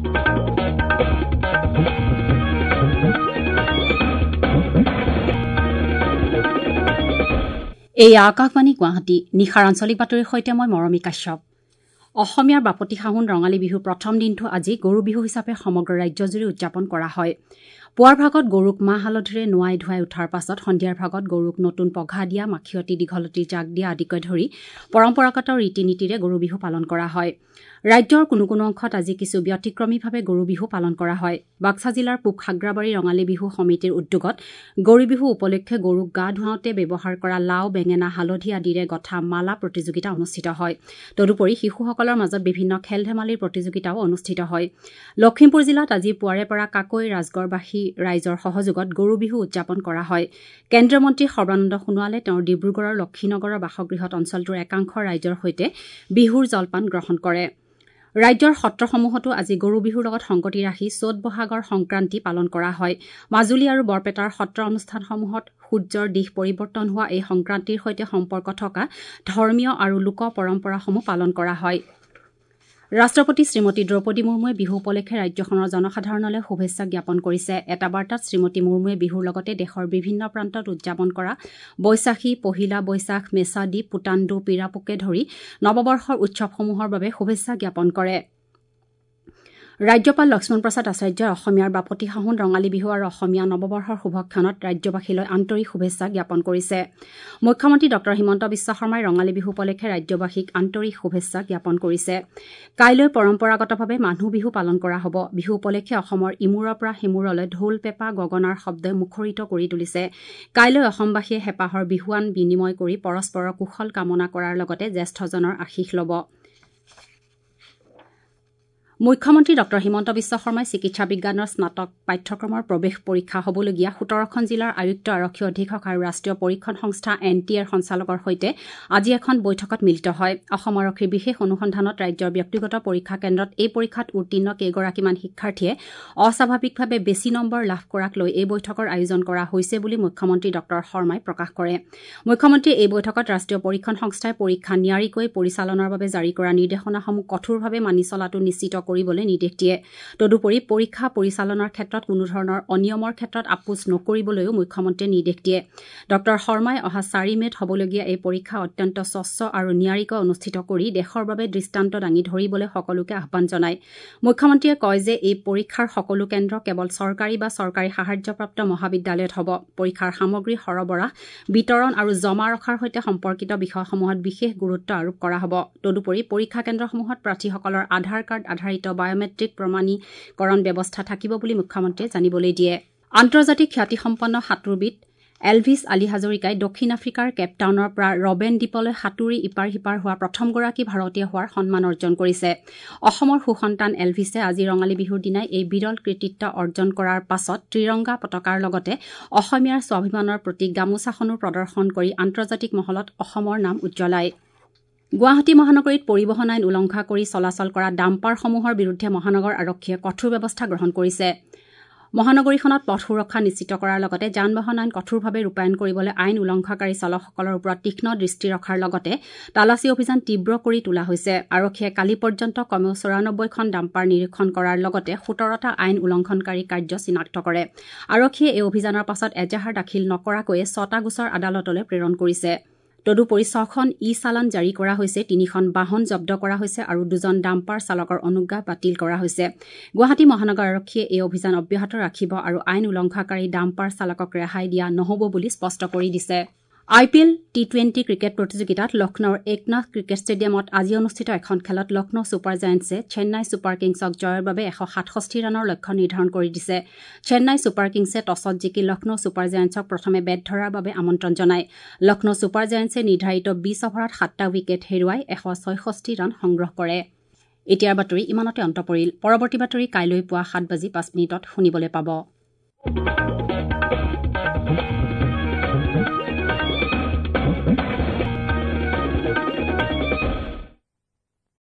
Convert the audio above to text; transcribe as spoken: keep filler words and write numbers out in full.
এই আকাশবাণী গুৱাহাটী নিশাৰ আঞ্চলিক বাতৰিৰ সৈতে মই মৰমী কাশ্যপ। অসমীয়াৰ বাপতি সাহোন ৰঙালী বিহুৰ প্ৰথম দিনটো আজি গৰু বিহু হিচাপে সমগ্ৰ ৰাজ্যজুৰি উদযাপন কৰা হয়। পুৱাৰ ভাগত গৰুক মাহ হালধিৰে নোৱাই ধুৱাই উঠাৰ পাছত সন্ধিয়াৰ ভাগত গৰুক নতুন পঘা দিয়া, মাখিয়তী দীঘলতী জাক দিয়া আদিকৈ ধৰি পৰম্পৰাগত ৰীতি নীতিৰে গৰু বিহু পালন কৰা হয়। ৰাজ্যৰ কোনো কোনো অংশত আজি কিছু ব্যতিক্ৰমীভাৱে গৰু বিহু পালন কৰা হয়। বাক্সা জিলাৰ পূব খাগ্ৰাবাৰী ৰঙালী বিহু সমিতিৰ উদ্যোগত গৰু বিহু উপলক্ষে গৰুক গা ধুৱাওঁতে ব্যৱহাৰ কৰা লাও, বেঙেনা, হালধি আদিৰে গঠা মালা প্ৰতিযোগিতা অনুষ্ঠিত হয়। তদুপৰি শিশুসকলৰ মাজত বিভিন্ন খেল ধেমালিৰ প্ৰতিযোগিতাও অনুষ্ঠিত হয়। লখিমপুৰ জিলাত আজি পুৱাৰে পৰা কাকৈ ৰাজগড়বাসী ৰাইজৰ সহযোগত গৰু বিহু উদযাপন কৰা হয়। কেন্দ্ৰীয় মন্ত্ৰী সৰ্বানন্দ সোণোৱালে তেওঁৰ ডিব্ৰুগড়ৰ লক্ষীনগৰৰ বাসগৃহত অঞ্চলটোৰ একাংশ ৰাইজৰ সৈতে বিহুৰ জলপান গ্ৰহণ কৰে। ৰাজ্যৰ সত্ৰসমূহতো আজি গৰু বিহুৰ লগত সংগতি ৰাখি চ'ত বহাগৰ সংক্ৰান্তি পালন কৰা হয়। মাজুলী আৰু বৰপেটাৰ সত্ৰ অনুষ্ঠানসমূহত সূৰ্যৰ দিশ পৰিৱৰ্তন হোৱা এই সংক্ৰান্তিৰ সৈতে সম্পৰ্ক থকা ধৰ্মীয় আৰু লোক পৰম্পৰাসমূহ পালন কৰা হয়। ৰাষ্ট্ৰপতি শ্ৰীমতী দ্ৰৌপদী মুৰ্মুৱে বিহু উপলক্ষে ৰাজ্যখনৰ জনসাধাৰণলৈ শুভেচ্ছা জ্ঞাপন কৰিছে। এটা বাৰ্তাত শ্ৰীমতী মুৰ্মুৱে বিহুৰ লগতে দেশৰ বিভিন্ন প্ৰান্তত উদযাপন কৰা বৈশাখী, পহিলা বৈশাখ, মেছাদি, পুতাণ্ডু, পিৰাপুকে ধৰি নৱবৰ্ষৰ উৎসৱসমূহৰ বাবে শুভেচ্ছা জ্ঞাপন কৰে। ৰাজ্যপাল লক্ষ্মণ প্ৰসাদ আচাৰ্যই অসমীয়াৰ বাপতি সাহোন ৰঙালী বিহু আৰু অসমীয়া নৱবৰ্ষৰ শুভক্ষণত ৰাজ্যবাসীলৈ আন্তৰিক শুভেচ্ছা জ্ঞাপন কৰিছে। মুখ্যমন্ত্ৰী ডঃ হিমন্ত বিশ্ব শৰ্মাই ৰঙালী বিহু উপলক্ষে ৰাজ্যবাসীক আন্তৰিক শুভেচ্ছা জ্ঞাপন কৰিছে। কাইলৈ পৰম্পৰাগতভাৱে মানুহ বিহু পালন কৰা হ'ব। বিহু উপলক্ষে অসমৰ ইমূৰৰ পৰা সিমূৰলৈ ঢোল, পেঁপা, গগনাৰ শব্দই মুখৰিত কৰি তুলিছে। কাইলৈ অসমবাসীয়ে হেঁপাহৰ বিহুৱান বিনিময় কৰি পৰস্পৰৰ কুশল কামনা কৰাৰ লগতে জ্যেষ্ঠজনৰ আশীষ ল'ব। মুখ্যমন্ত্ৰী ডঃ হিমন্ত বিশ্ব শৰ্মাই চিকিৎসা বিজ্ঞানৰ স্নাতক পাঠ্যক্ৰমৰ প্ৰৱেশ পৰীক্ষা হ'বলগীয়া সোতৰখন জিলাৰ আয়ুক্ত, আৰক্ষী অধীক্ষক আৰু ৰাষ্ট্ৰীয় পৰীক্ষণ সংস্থা এন টি এৰ সঞ্চালকৰ সৈতে আজি এখন বৈঠকত মিলিত হয়। অসম আৰক্ষীৰ বিশেষ অনুসন্ধানত ৰাজ্যৰ ব্যক্তিগত পৰীক্ষা কেন্দ্ৰত এই পৰীক্ষাত উত্তীৰ্ণ কেইগৰাকীমান শিক্ষাৰ্থীয়ে অস্বাভাৱিকভাৱে বেছি নম্বৰ লাভ কৰাক লৈ এই বৈঠকৰ আয়োজন কৰা হৈছে বুলি মুখ্যমন্ত্ৰী ডঃ শৰ্মাই প্ৰকাশ কৰে। মুখ্যমন্ত্ৰীয়ে এই বৈঠকত ৰাষ্ট্ৰীয় পৰীক্ষণ সংস্থাই পৰীক্ষা নিয়াৰিকৈ পৰিচালনাৰ বাবে জাৰি কৰা নিৰ্দেশনাসমূহ কঠোৰভাৱে মানি চলাটো নিশ্চিত কৰিবলৈ নিৰ্দেশ দিয়ে। তদুপৰি পৰীক্ষা পৰিচালনাৰ ক্ষেত্ৰত কোনো ধৰণৰ অনিয়মৰ ক্ষেত্ৰত আপোচ নকৰিবলৈও মুখ্যমন্ত্ৰীয়ে নিৰ্দেশ দিয়ে। ডঃ শৰ্মাই অহা চাৰি মে'ত হ'বলগীয়া এই পৰীক্ষা অত্যন্ত স্বচ্ছ আৰু নিয়াৰিকৈ অনুষ্ঠিত কৰি দেশৰ বাবে দৃষ্টান্ত দাঙি ধৰিবলৈ সকলোকে আহ্বান জনায়। মুখ্যমন্ত্ৰীয়ে কয় যে এই পৰীক্ষাৰ সকলো কেন্দ্ৰ কেৱল চৰকাৰী বা চৰকাৰী সাহায্যপ্ৰাপ্ত মহাবিদ্যালয়ত হ'ব। পৰীক্ষাৰ সামগ্ৰী সৰবৰাহ, বিতৰণ আৰু জমা ৰখাৰ সৈতে সম্পৰ্কিত বিষয়সমূহত বিশেষ গুৰুত্ব আৰোপ কৰা হ'ব। তদুপৰি পৰীক্ষা কেন্দ্ৰসমূহত প্ৰাৰ্থীসকলৰ আধাৰ কাৰ্ড আধাৰিত বায়'মেট্ৰিক প্ৰমাণীকৰণ ব্যৱস্থা থাকিব বুলি মুখ্যমন্ত্ৰীয়ে জানিবলৈ দিয়ে। আন্তৰ্জাতিক খ্যাতিসম্পন্ন সাঁতোৰবিদ এলভিছ আলী হাজৰিকাই দক্ষিণ আফ্ৰিকাৰ কেপটাউনৰ পৰা ৰবেন দ্বীপলৈ সাঁতুৰি ইপাৰ সিপাৰ হোৱা প্ৰথমগৰাকী ভাৰতীয় হোৱাৰ সন্মান অৰ্জন কৰিছে। অসমৰ সুসন্তান এলভিছে আজি ৰঙালী বিহুৰ দিনাই এই বিৰল কৃতিত্ব অৰ্জন কৰাৰ পাছত ত্ৰিৰংগা পতাকাৰ লগতে অসমীয়াৰ স্বাভিমানৰ প্ৰতীক গামোচাখনো প্ৰদৰ্শন কৰি আন্তৰ্জাতিক মহলত অসমৰ নাম উজ্বলায়। গুৱাহাটী মহানগৰীত পৰিবহণ আইন উলংঘা কৰি চলাচল কৰা ডাম্পাৰসমূহৰ বিৰুদ্ধে মহানগৰ আৰক্ষীয়ে কঠোৰ ব্যৱস্থা গ্ৰহণ কৰিছে। মহানগৰীখনত পথ সুৰক্ষা নিশ্চিত কৰাৰ লগতে যান বাহন আইন কঠোৰভাৱে ৰূপায়ণ কৰিবলৈ আইন উলংঘাকাৰী চালকসকলৰ ওপৰত তীক্ষ্ণ দৃষ্টি ৰখাৰ লগতে তালাচী অভিযান তীব্ৰ কৰি তোলা হৈছে। আৰক্ষীয়ে কালি পৰ্যন্ত কমেও চৌৰানব্বৈখন ডাম্পাৰ নিৰীক্ষণ কৰাৰ লগতে সোতৰটা আইন উলংঘনকাৰী কাৰ্য চিনাক্ত কৰে। আৰক্ষীয়ে এই অভিযানৰ পাছত এজাহাৰ দাখিল নকৰাকৈয়ে ছটা গোচৰ আদালতলৈ প্ৰেৰণ কৰিছে। তদুপৰি ছখন ই চালান জাৰি কৰা হৈছে, তিনিখন বাহন জব্দ কৰা হৈছে আৰু দুজন ডাম্পাৰ চালকৰ অনুজ্ঞা বাতিল কৰা হৈছে। গুৱাহাটী মহানগৰ আৰক্ষীয়ে এই অভিযান অব্যাহত ৰাখিব আৰু আইন উলংঘাকাৰী ডাম্পাৰ চালকক ৰেহাই দিয়া নহ'ব বুলি স্পষ্ট কৰি দিছে। I P L T twenty cricket প্ৰতিযোগিতাত লক্ষ্ণৌৰ একনাথ ক্ৰিকেট ষ্টেডিয়ামত আজি অনুষ্ঠিত এখন খেলত লক্ষ্ণৌ ছুপাৰ জায়েণ্টছে চেন্নাই ছুপাৰ কিংছক জয়ৰ বাবে এশ সাতষষ্ঠি ৰানৰ লক্ষ্য নিৰ্ধাৰণ কৰি দিছে। চেন্নাই ছুপাৰ কিংছে টছত জিকি লক্ষ্ণৌ ছুপাৰ জায়েণ্টছক প্ৰথমে বেট ধৰাৰ বাবে আমন্ত্ৰণ জনায়। লক্ষ্ণৌ ছুপাৰ জায়েণ্টছে নিৰ্ধাৰিত বিছ অভাৰত সাতটা উইকেট হেৰুৱাই এশ ছয়ষষ্ঠি ৰান সংগ্ৰহ কৰে। এতিয়াৰ বাতৰি ইমানতে অন্ত পৰিল। পৰৱৰ্তী বাতৰি কাইলৈ পুৱা সাত বাজি পাঁচ মিনিটত শুনিবলৈ পাব।